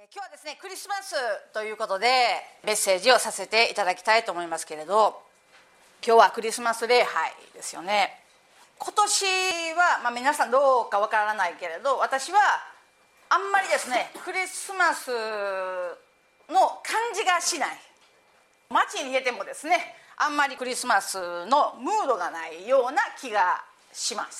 今日はですね、クリスマスということでメッセージをさせていただきたいと思いますけれど、今日はクリスマス礼拝ですよね。今年は、皆さんどうかわからないけれど、私はあんまりですね、クリスマスの感じがしない。街に出てもですね、あんまりクリスマスのムードがないような気がします。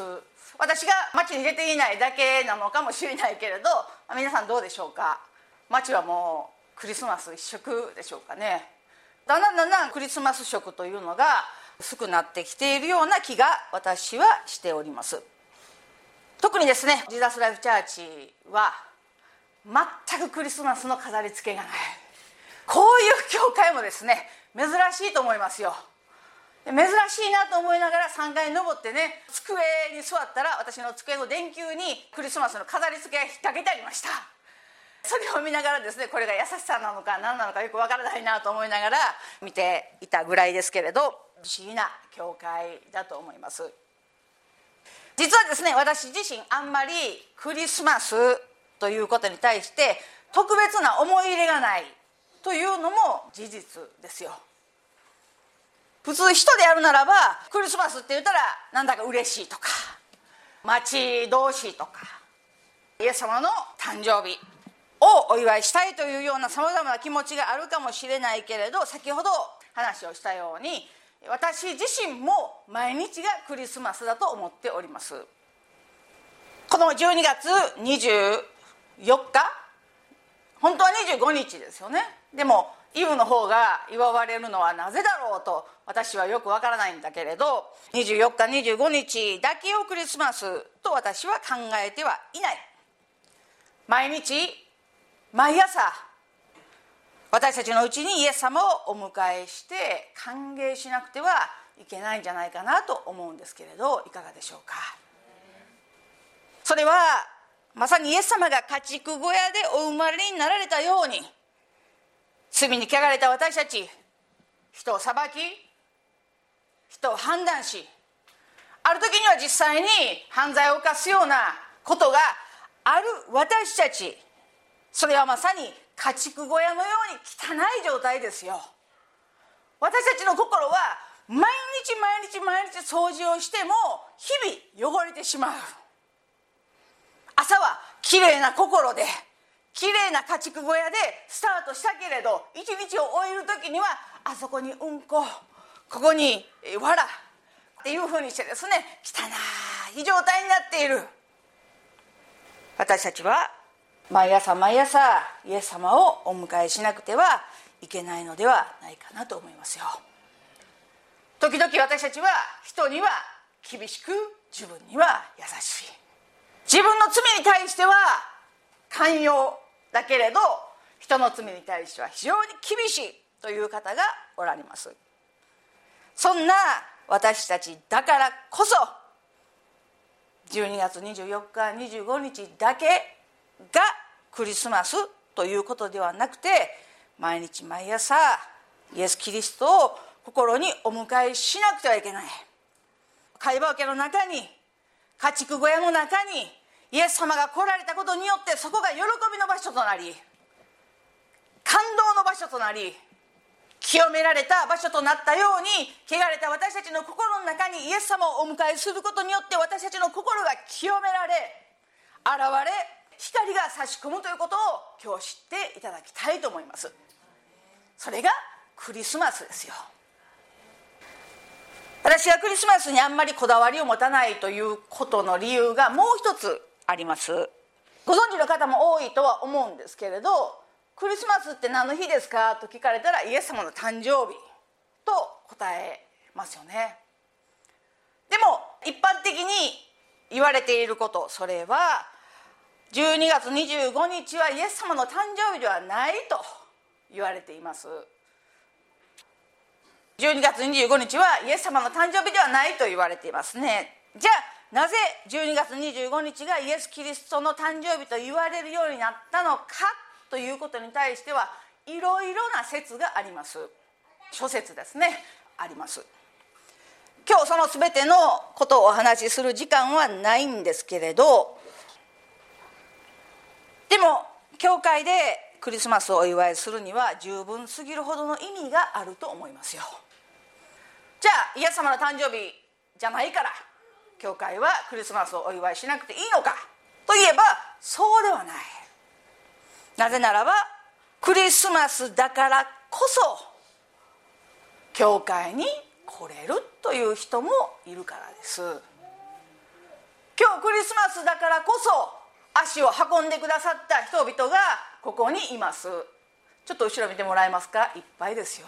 私が街に出ていないだけなのかもしれないけれど、皆さんどうでしょうか。街はもうクリスマス一色でしょうかね。だんだんクリスマス色というのが薄くなってきているような気が私はしております。特にですね、ジーザスライフチャーチは全くクリスマスの飾り付けがない。こういう教会もですね、珍しいと思いますよ。珍しいなと思いながら3階に登ってね、机に座ったら、私の机の電球にクリスマスの飾り付けが引っ掛けてありました。それを見ながらですね、これが優しさなのか何なのかよくわからないなと思いながら見ていたぐらいですけれど、不思議な教会だと思います。実はですね、私自身あんまりクリスマスということに対して特別な思い入れがないというのも事実ですよ。普通人であるならば、クリスマスって言ったらなんだか嬉しいとか、待ち遠しいとか、イエス様の誕生日をお祝いしたいというようなさまざまな気持ちがあるかもしれないけれど、先ほど話をしたように私自身も毎日がクリスマスだと思っております。この12月24日、本当は25日ですよね。でもイブの方が祝われるのはなぜだろうと私はよくわからないんだけれど、24日25日だけをクリスマスと私は考えてはいない。毎日毎朝私たちのうちにイエス様をお迎えして歓迎しなくてはいけないんじゃないかなと思うんですけれど、いかがでしょうか。それはまさにイエス様が家畜小屋でお生まれになられたように、罪に汚れた私たち、人を裁き、人を判断し、ある時には実際に犯罪を犯すようなことがある私たち、それはまさに家畜小屋のように汚い状態ですよ。私たちの心は毎日掃除をしても日々汚れてしまう。朝はきれいな心できれいな家畜小屋でスタートしたけれど、一日を終える時にはあそこにうんこ、ここにわらっていうふうにしてですね、汚い状態になっている。私たちは毎朝イエス様をお迎えしなくてはいけないのではないかなと思いますよ。時々私たちは人には厳しく、自分には優しい。自分の罪に対しては寛容だけれど、人の罪に対しては非常に厳しいという方がおられます。そんな私たちだからこそ、12月24日25日だけがクリスマスということではなくて、毎日毎朝イエス・キリストを心にお迎えしなくてはいけない。会話桶の中に、家畜小屋の中にイエス様が来られたことによって、そこが喜びの場所となり、感動の場所となり、清められた場所となったように、汚れた私たちの心の中にイエス様をお迎えすることによって、私たちの心が清められ、現れ、光が差し込むということを今日知っていただきたいと思います。それがクリスマスですよ。私がクリスマスにあんまりこだわりを持たないということの理由がもう一つあります。ご存知の方も多いとは思うんですけれど、クリスマスって何の日ですかと聞かれたら、イエス様の誕生日と答えますよね。でも一般的に言われていること、それは12月25日はイエス様の誕生日ではないと言われています。12月25日はイエス様の誕生日ではないと言われていますね。じゃあなぜ12月25日がイエス・キリストの誕生日と言われるようになったのかということに対しては、いろいろな説があります。諸説ですね、あります。今日その全てのことをお話しする時間はないんですけれど、でも教会でクリスマスをお祝いするには十分すぎるほどの意味があると思いますよ。じゃあイエス様の誕生日じゃないから教会はクリスマスをお祝いしなくていいのかといえば、そうではない。なぜならばクリスマスだからこそ教会に来れるという人もいるからです。今日クリスマスだからこそ足を運んでくださった人々がここにいます。ちょっと後ろ見てもらえますか。いっぱいですよ。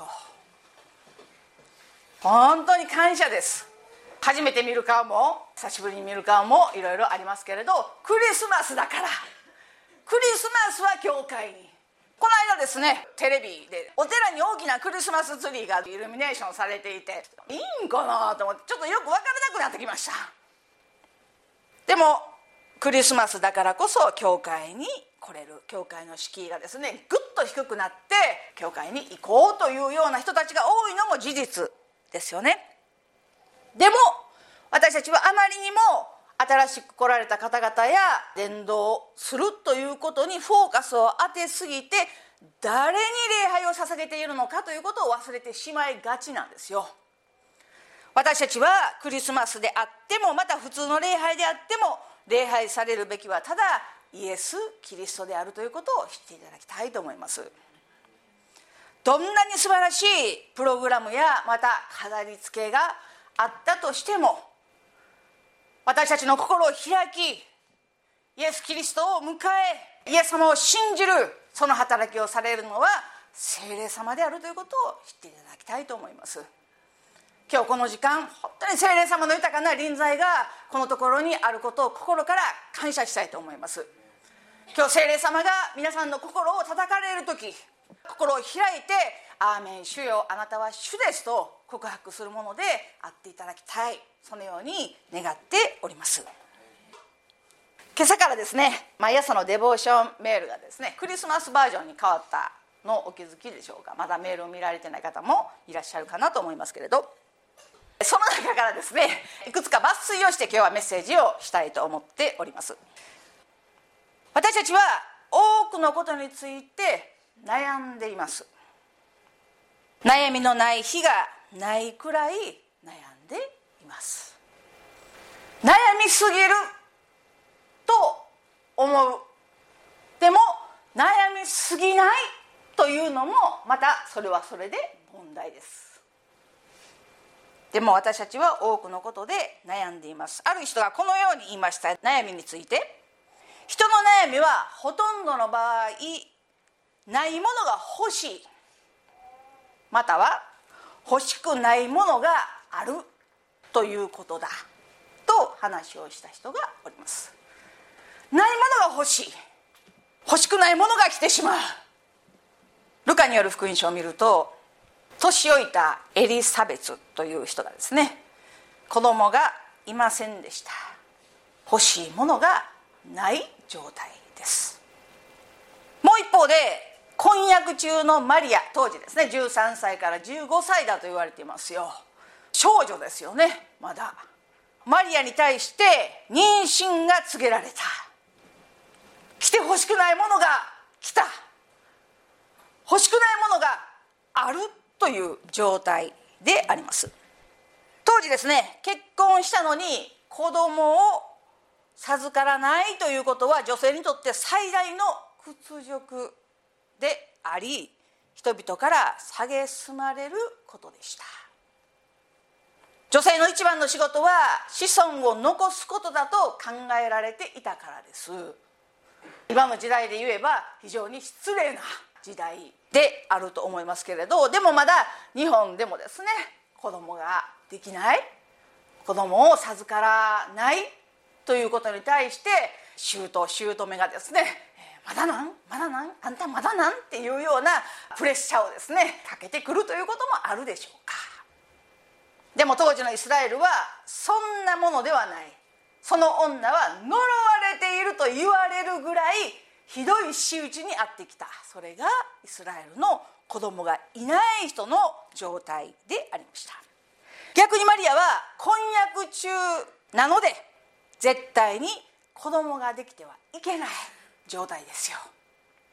本当に感謝です。初めて見る顔も久しぶりに見る顔もいろいろありますけれど、クリスマスだから、クリスマスは教会に。この間ですね、テレビでお寺に大きなクリスマスツリーがイルミネーションされていて、いいんかなと思ってちょっとよく分からなくなってきました。でもクリスマスだからこそ教会に来れる、教会の敷居がですねぐっと低くなって教会に行こうというような人たちが多いのも事実ですよね。でも私たちはあまりにも新しく来られた方々や伝道するということにフォーカスを当てすぎて、誰に礼拝を捧げているのかということを忘れてしまいがちなんですよ。私たちはクリスマスであっても、また普通の礼拝であっても、礼拝されるべきはただイエス・キリストであるということを知っていただきたいと思います。どんなに素晴らしいプログラムやまた飾り付けがあったとしても、私たちの心を開きイエス・キリストを迎えイエス様を信じる、その働きをされるのは聖霊様であるということを知っていただきたいと思います。今日この時間、本当に聖霊様の豊かな臨在がこのところにあることを心から感謝したいと思います。今日聖霊様が皆さんの心を叩かれる時、心を開いてアーメン主よあなたは主ですと告白するものであっていただきたい、そのように願っております。今朝からですね、毎朝のデボーションメールがですねクリスマスバージョンに変わったのをお気づきでしょうか。まだメールを見られてない方もいらっしゃるかなと思いますけれど、その中からですねいくつか抜粋をして今日はメッセージをしたいと思っております。私たちは多くのことについて悩んでいます。悩みのない日がないくらい悩んでいます。悩みすぎると思う。でも悩みすぎないというのもまたそれはそれで問題です。でも私たちは多くのことで悩んでいます。ある人がこのように言いました。悩みについて、人の悩みはほとんどの場合ないものが欲しい、または欲しくないものがあるということだと話をした人がおります。ないものが欲しい、欲しくないものが来てしまう。ルカによる福音書を見ると、年老いたエリサベツという人がですね、子供がいませんでした。欲しいものがない状態です。もう一方で婚約中のマリア、当時ですね13歳から15歳だと言われていますよ。少女ですよね。まだマリアに対して妊娠が告げられた。来て欲しくないものが来た、欲しくないものがあるという状態であります。当時ですね、結婚したのに子供を授からないということは女性にとって最大の屈辱であり、人々から蔑まれることでした。女性の一番の仕事は子孫を残すことだと考えられていたからです。今の時代で言えば非常に失礼な時代であると思いますけれど、でもまだ日本でもですね、子供ができない、子供を授からないということに対して姑がですね、まだなんあんたまだなんっていうようなプレッシャーをですねかけてくるということもあるでしょうか。でも当時のイスラエルはそんなものではない。その女は呪われていると言われるぐらいひどい仕打ちにあってきた。それがイスラエルの子供がいない人の状態でありました。逆にマリアは婚約中なので絶対に子供ができてはいけない状態ですよ。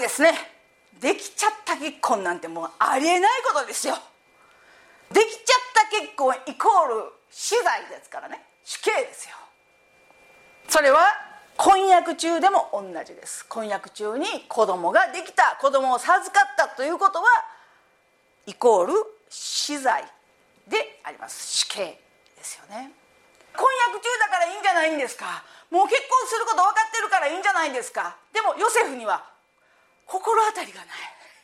ですね、できちゃった結婚なんてもうありえないことですよ。できちゃった結婚イコール死罪ですからね、死刑ですよ。それは婚約中でも同じです。婚約中に子供ができた、子供を授かったということはイコール死罪であります。死刑ですよね。婚約中だからいいんじゃないんですか。もう結婚すること分かってるからいいんじゃないんですか。でもヨセフには心当たりがない。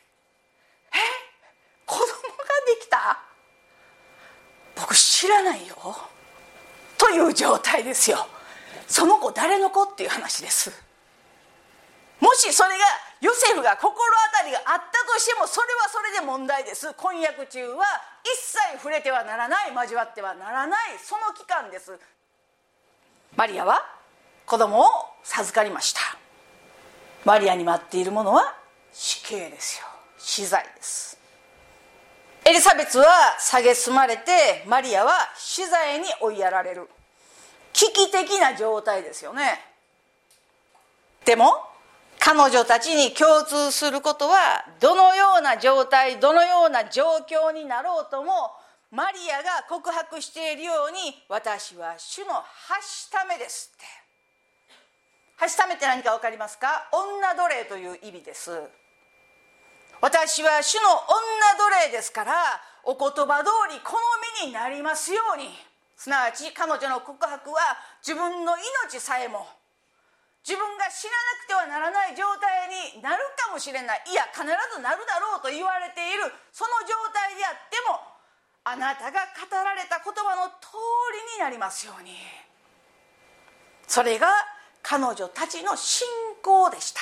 子供ができた？僕知らないよという状態ですよ。その子誰の子っていう話です。もしそれがヨセフが心当たりがあったとしても、それはそれで問題です。婚約中は一切触れてはならない、交わってはならない、その期間です。マリアは子供を授かりました。マリアに待っているものは死刑ですよ。死罪です。エリザベスは蔑まれて、マリアは死罪に追いやられる危機的な状態ですよね。でも彼女たちに共通することは、どのような状態、どのような状況になろうとも、マリアが告白しているように、私は主のはしためですって。はしためって何か分かりますか？女奴隷という意味です。私は主の女奴隷ですから、お言葉通りこの身になりますように。すなわち彼女の告白は、自分の命さえも自分が死ななくてはならない状態になるかもしれない、いや必ずなるだろうと言われているその状態であっても、あなたが語られた言葉の通りになりますように。それが彼女たちの信仰でした。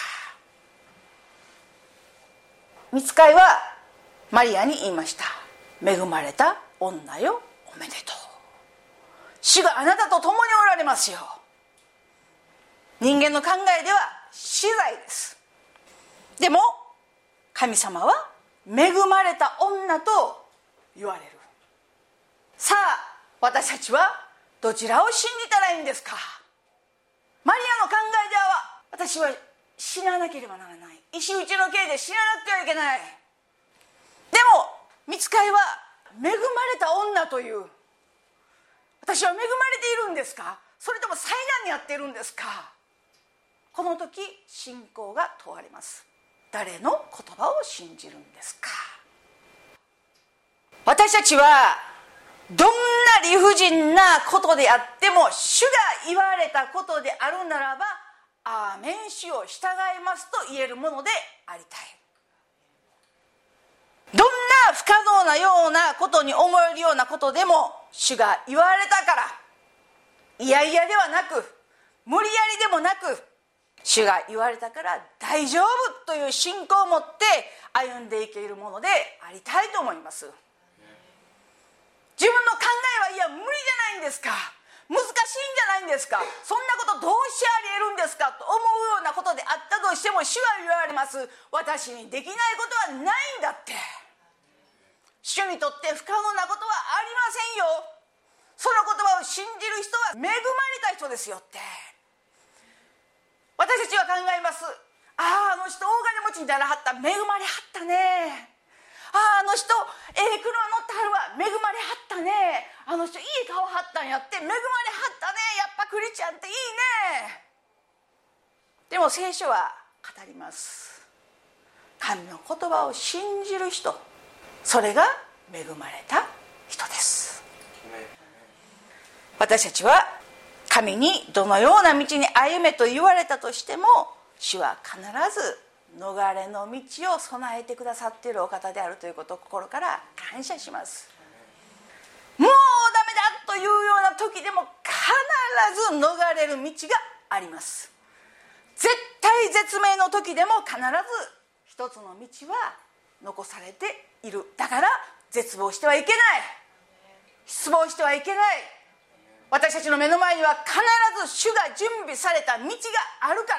御使いはマリアに言いました。恵まれた女よ、おめでとう。主があなたと共におられますよ。人間の考えでは死罪です。でも神様は恵まれた女と言われる。さあ私たちはどちらを信じたらいいんですか？マリアの考えでは、私は死ななければならない、石打ちの刑で死ななくてはいけない。でも御使いは恵まれた女という、私は恵まれているんですか、それとも災難に遭っているんですか。この時信仰が問われます。誰の言葉を信じるんですか。私たちはどんな理不尽なことであっても、主が言われたことであるならば、アーメン、主を従いますと言えるものでありたい。どんな不可能なようなことに思えるようなことでも、主が言われたから、いやいやではなく、無理やりでもなく、主が言われたから大丈夫という信仰を持って歩んでいけるものでありたいと思います。自分の考えはいや無理じゃないんですか、難しいんじゃないんですか、そんなことどうしてあり得るんですかと思うようなことであったとしても、主は言われます。私にできないことはないんだって。主にとって不可能なことはありませんよ。その言葉を信じる人は恵まれた人ですよって。私たちは考えます。あの人大金持ちにならはった、恵まれはったね。あの人車乗ってはるわ、恵まれはったね。あの人いい顔はったんやって、恵まれはったね。やっぱクリスチャンっていいね。でも聖書は語ります。神の言葉を信じる人、それが恵まれた人です。私たちは神にどのような道に歩めと言われたとしても、主は必ず逃れの道を備えてくださっているお方であるということを心から感謝します。もうダメだというような時でも必ず逃れる道があります。絶対絶命の時でも必ず一つの道は残されている。だから絶望してはいけない、失望してはいけない。私たちの目の前には必ず主が準備された道があるから、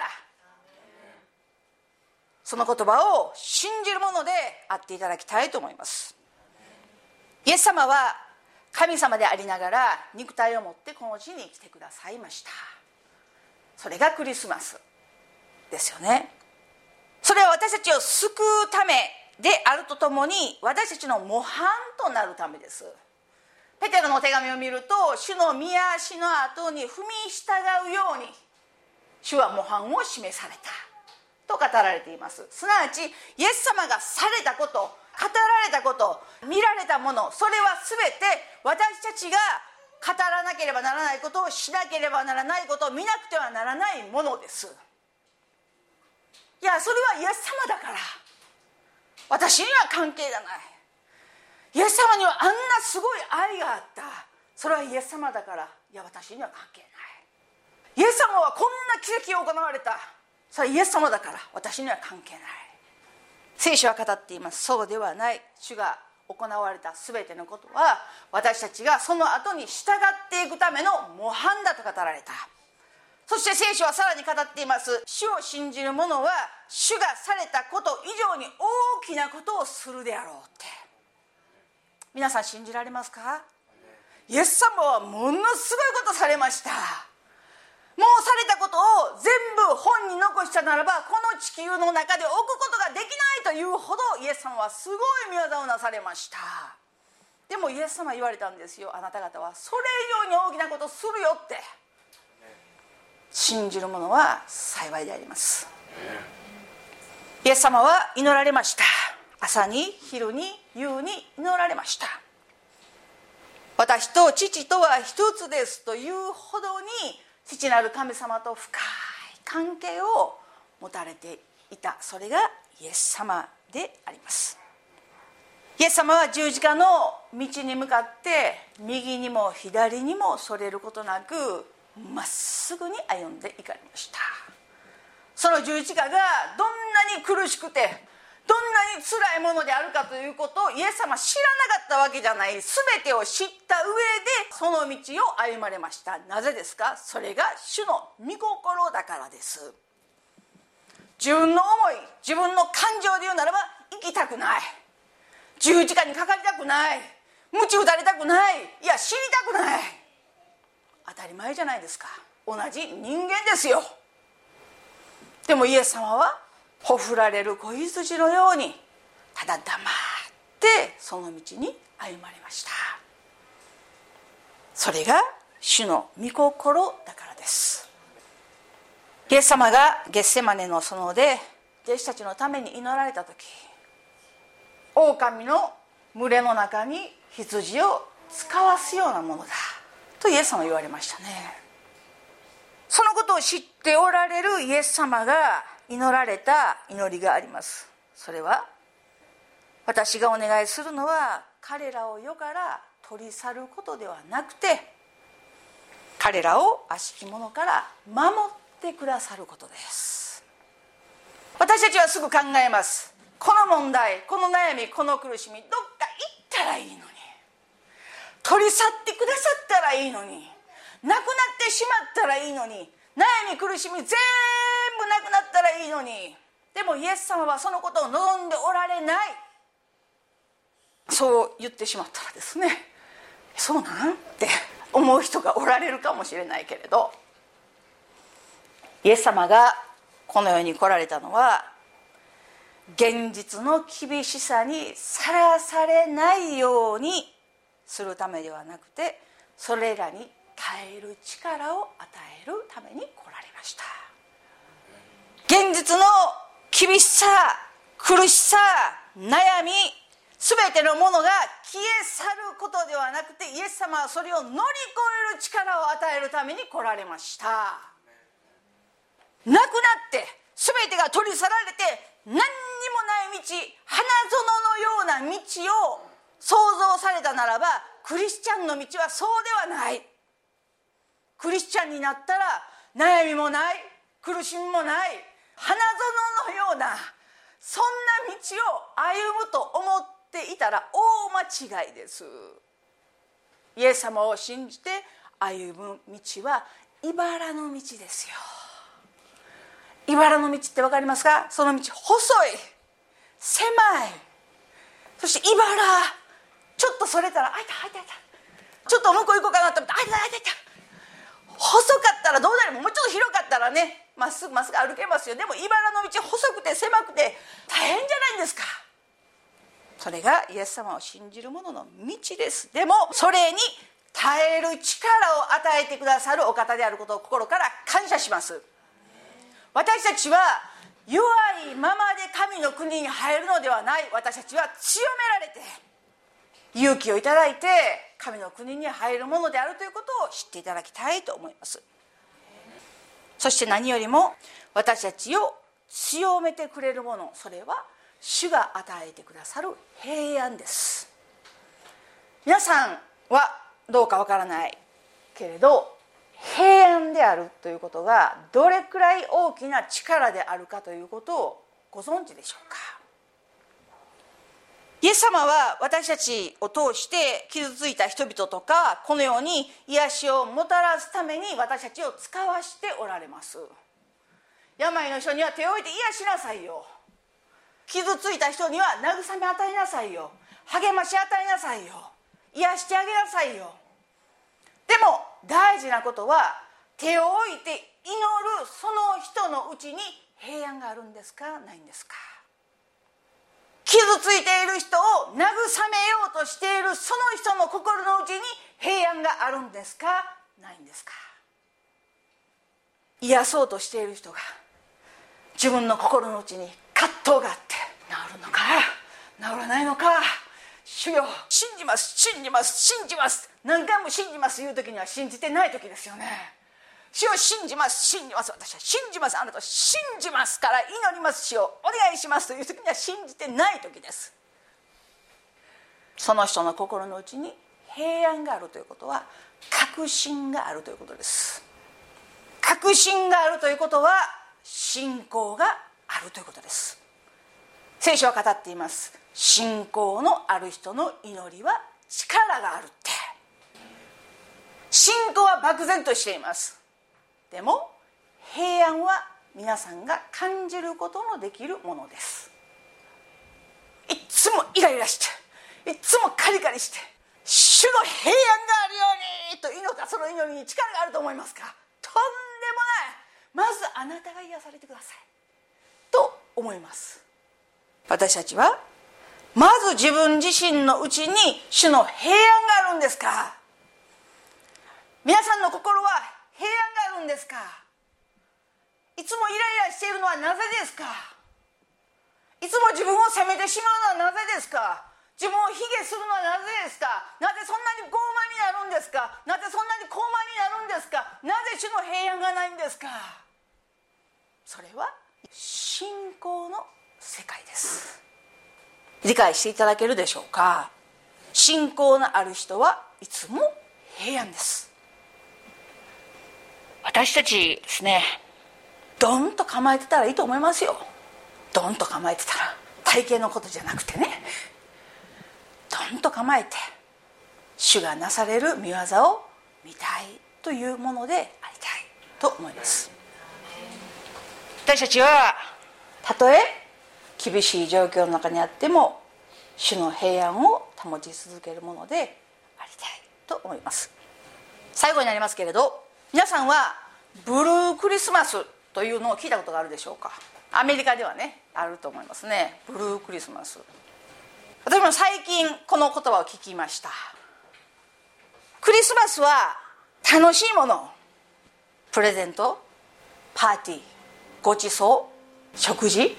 その言葉を信じるものであっていただきたいと思います。イエス様は神様でありながら肉体を持ってこの地に来てくださいました。それがクリスマスですよね。 それは私たちを救うためであるとともに、私たちの模範となるためです。ペテロの手紙を見ると、主の御足の後に踏み従うように主は模範を示されたと語られています。すなわちイエス様がされたこと、語られたこと、見られたもの、それは全て私たちが語らなければならないことをしなければならないことを見なくてはならないものです。いや、それはイエス様だから、私には関係がない。イエス様にはあんなすごい愛があった。それはイエス様だから、いや、私には関係ない。イエス様はこんな奇跡を行われた。それはイエス様だから、私には関係ない。聖書は語っています。そうではない。主が行われた全てのことは、私たちがその後に従っていくための模範だと語られた。そして聖書はさらに語っています。主を信じる者は主がされたこと以上に大きなことをするであろうって。皆さん信じられますか？イエス様はものすごいことされました。もうされたことを全部本に残したならば、この地球の中で置くことができないというほどイエス様はすごい御業をなされました。でもイエス様は言われたんですよ。あなた方はそれ以上に大きなことをするよって。信じる者は幸いであります。イエス様は祈られました。朝に昼に夕に祈られました。私と父とは一つですというほどに父なる神様と深い関係を持たれていた。それがイエス様であります。イエス様は十字架の道に向かって右にも左にもそれることなくまっすぐに歩んでいかれました。その十字架がどんなに苦しくてどんなに辛いものであるかということをイエス様は知らなかったわけじゃない。全てを知った上でその道を歩まれました。なぜですか？それが主の御心だからです。自分の思い、自分の感情で言うならば生きたくない、十字架にかかりたくない、鞭打たれたくない、いや死にたくない。当たり前じゃないですか。同じ人間ですよ。でもイエス様はほふられる子羊のようにただ黙ってその道に歩まれました。それが主の御心だからです。イエス様がゲッセマネの園で弟子たちのために祈られた時、狼の群れの中に羊を使わすようなものだとイエス様は言われましたね。そのことを知っておられるイエス様が祈られた祈りがあります。それは、私がお願いするのは彼らを世から取り去ることではなくて、彼らを悪しき者から守ってくださることです。私たちはすぐ考えます。この問題、この悩み、この苦しみ、どっか行ったらいいのに、取り去ってくださったらいいのに、なくなってしまったらいいのに、悩み苦しみ全部なくなったらいいのに。でもイエス様はそのことを望んでおられない。そう言ってしまったらですね、そうなんって思う人がおられるかもしれないけれど、イエス様がこの世に来られたのは、現実の厳しさにさらされないようにするためではなくて、それらに耐える力を与えるために来られました。現実の厳しさ、苦しさ、悩み、全てのものが消え去ることではなくて、イエス様はそれを乗り越える力を与えるために来られました。なくなって全てが取り去られて何にもない道、花園のような道を想像されたならば、クリスチャンの道はそうではない。クリスチャンになったら悩みもない、苦しみもない、花園のようなそんな道を歩むと思っていたら大間違いです。イエス様を信じて歩む道は茨の道ですよ。茨の道って分かりますか？その道細い、狭い、そして茨、ちょっとそれたらあいたあいたあいた、ちょっと向こう行こうかなと思ってあいたあいたあいた、細かったらどうなるも、もうちょっと広かったらね、 まっすぐまっすぐ歩けますよ。でも茨の道細くて狭くて大変じゃないんですか。それがイエス様を信じる者の道です。でもそれに耐える力を与えてくださるお方であることを心から感謝します。私たちは弱いままで神の国に入るのではない。私たちは強められて勇気をいただいて神の国に入るものであるということを知っていただきたいと思います。そして何よりも私たちを強めてくれるもの、それは主が与えてくださる平安です。皆さんはどうかわからないけれど、平安であるということがどれくらい大きな力であるかということをご存知でしょうか。イエス様は私たちを通して傷ついた人々とかこのように癒しをもたらすために私たちを使わしておられます。病の人には手を置いて癒しなさいよ。傷ついた人には慰め与えなさいよ。励まし与えなさいよ。癒してあげなさいよ。でも大事なことは、手を置いて祈るその人のうちに平安があるんですか、ないんですか。傷ついている人を慰めようとしているその人の心の内に平安があるんですか、ないんですか。癒そうとしている人が自分の心の内に葛藤があって、治るのか治らないのか、主よ信じます信じます信じます、何回も信じます言う時には信じてない時ですよね。主を信じます信じます、私は信じます、あなたを信じますから祈ります、主をお願いしますという時には信じてない時です。その人の心の内に平安があるということは確信があるということです。確信があるということは信仰があるということです。聖書は語っています。信仰のある人の祈りは力があるって。信仰は漠然としています。でも平安は皆さんが感じることのできるものです。いつもイライラしていつもカリカリして主の平安があるようにと祈った、その祈りに力があると思いますか。とんでもない。まずあなたが癒されてくださいと思います。私たちはまず自分自身のうちに主の平安があるんですか。皆さんの心は平安があるんですか。いつもイライラしているのはなぜですか。いつも自分を責めてしまうのはなぜですか。自分を卑下するのはなぜですか。なぜそんなに傲慢になるんですか。なぜそんなに高慢になるんですか。なぜ主の平安がないんですか。それは信仰の世界です。理解していただけるでしょうか。信仰のある人はいつも平安です。私たちですね、ドンと構えてたらいいと思いますよ。ドンと構えてたら、体型のことじゃなくてね、ドンと構えて主がなされる御業を見たいというものでありたいと思います。私たちはたとえ厳しい状況の中にあっても主の平安を保ち続けるものでありたいと思います。最後になりますけれど、皆さんはブルークリスマスというのを聞いたことがあるでしょうか。アメリカではね、あると思いますね。ブルークリスマス。私も最近この言葉を聞きました。クリスマスは楽しいもの、プレゼント、パーティー、ごちそう、食事、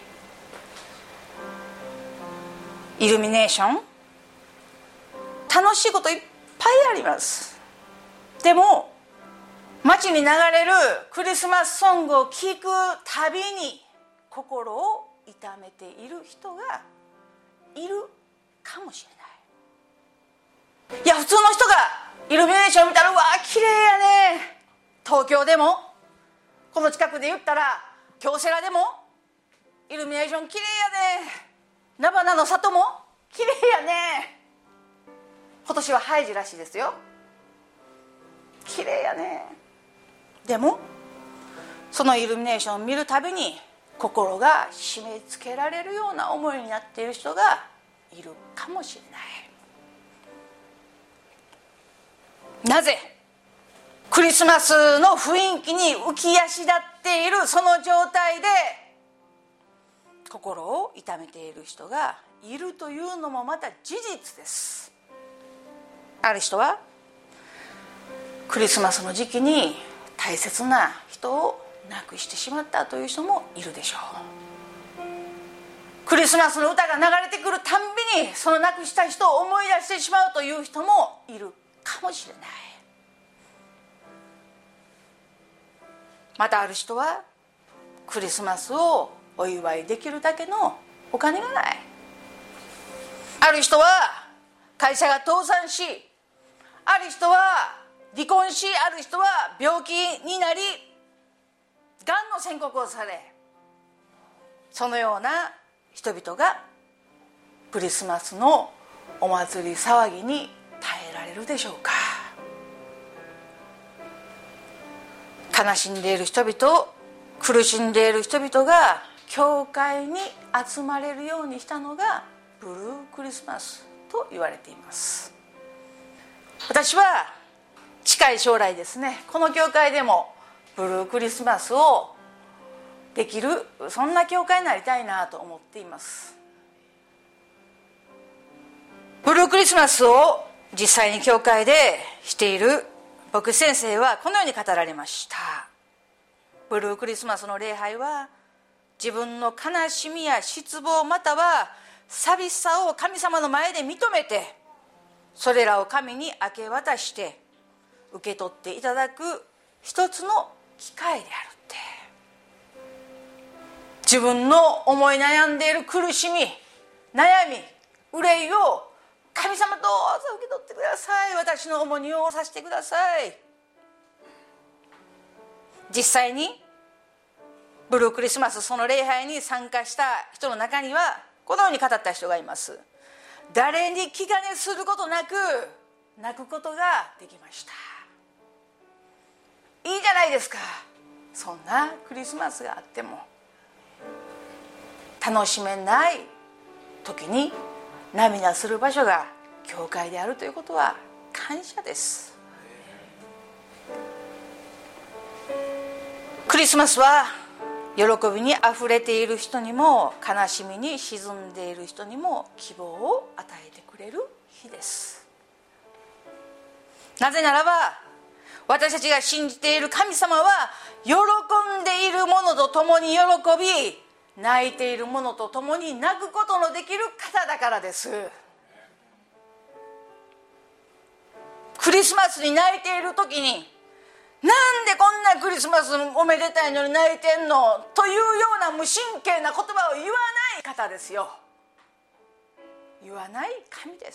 イルミネーション、楽しいこといっぱいあります。でも街に流れるクリスマスソングを聴くたびに心を痛めている人がいるかもしれない。いや、普通の人がイルミネーション見たら、うわー綺麗やね。東京でもこの近くで言ったら京セラでもイルミネーション綺麗やね。菜花の里も綺麗やね。今年はハイジらしいですよ。綺麗やね。でもそのイルミネーションを見るたびに心が締め付けられるような思いになっている人がいるかもしれない。なぜクリスマスの雰囲気に浮き足立っっているその状態で心を痛めている人がいるというのもまた事実です。ある人はクリスマスの時期に大切な人を亡くしてしまったという人もいるでしょう。クリスマスの歌が流れてくるたんびにその亡くした人を思い出してしまうという人もいるかもしれない。またある人はクリスマスをお祝いできるだけのお金がない。ある人は会社が倒産し、ある人は離婚し、ある人は病気になり、がんの宣告をされ、そのような人々がクリスマスのお祭り騒ぎに耐えられるでしょうか。悲しんでいる人々、苦しんでいる人々が教会に集まれるようにしたのがブルークリスマスと言われています。私は近い将来ですね、この教会でもブルークリスマスをできる、そんな教会になりたいなと思っています。ブルークリスマスを実際に教会でしている牧師先生はこのように語られました。ブルークリスマスの礼拝は自分の悲しみや失望または寂しさを神様の前で認めて、それらを神に明け渡して受け取っていただく一つの機会であるって。自分の思い悩んでいる苦しみ、悩み、憂いを神様どうぞ受け取ってください。私の重荷をさせてください。実際にブルークリスマス、その礼拝に参加した人の中にはこのように語った人がいます。誰に気兼ねすることなく泣くことができました。いいじゃないですか。そんなクリスマスがあっても楽しめない時に涙する場所が教会であるということは感謝です。クリスマスは喜びにあふれている人にも悲しみに沈んでいる人にも希望を与えてくれる日です。なぜならば私たちが信じている神様は喜んでいる者と共に喜び、泣いている者と共に泣くことのできる方だからです。クリスマスに泣いている時に、なんでこんなクリスマスおめでたいのに泣いてんのというような無神経な言葉を言わない方ですよ。言わない神です。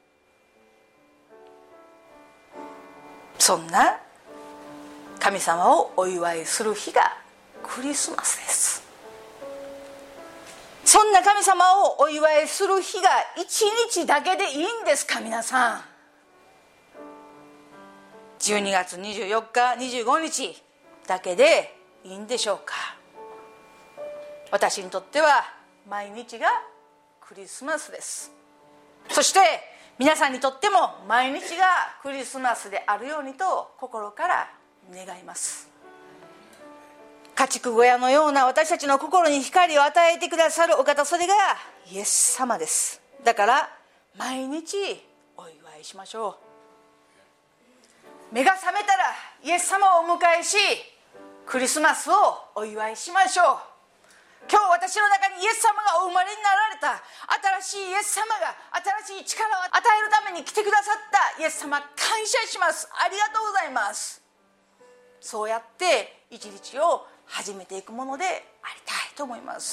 そんな神様をお祝いする日がクリスマスです。そんな神様をお祝いする日が一日だけでいいんですか皆さん。12月24日25日だけでいいんでしょうか。私にとっては毎日がクリスマスです。そして皆さんにとっても毎日がクリスマスであるようにと心から願います。家畜小屋のような私たちの心に光を与えてくださるお方、それがイエス様です。だから毎日お祝いしましょう。目が覚めたらイエス様をお迎えし、クリスマスをお祝いしましょう。今日私の中にイエス様がお生まれになられた、新しいイエス様が新しい力を与えるために来てくださったイエス様、感謝します。ありがとうございます。そうやって一日を始めていくものでありたいと思います。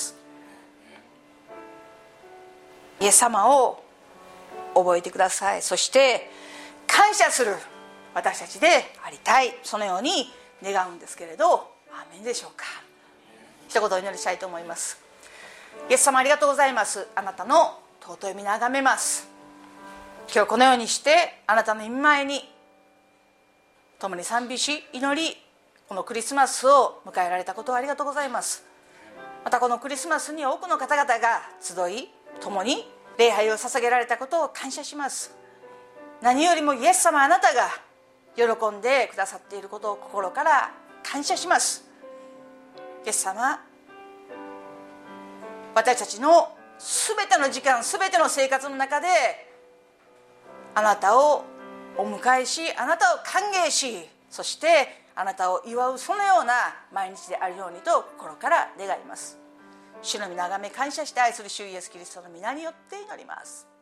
イエス様を覚えてください。そして感謝する私たちでありたい、そのように願うんですけれど、アーメンでしょうか。一言お祈りしたいと思います。イエス様ありがとうございます。あなたの尊い皆をあがめます。今日このようにしてあなたの御前に共に賛美し祈り、このクリスマスを迎えられたことをありがとうございます。またこのクリスマスに多くの方々が集い共に礼拝を捧げられたことを感謝します。何よりもイエス様あなたが喜んでくださっていることを心から感謝します。 イエス様、私たちの全ての時間、全ての生活の中であなたをお迎えし、あなたを歓迎し、そしてあなたを祝うそのような毎日であるようにと心から願います。主の皆をあがめ感謝して愛する主イエスキリストの皆によって祈ります。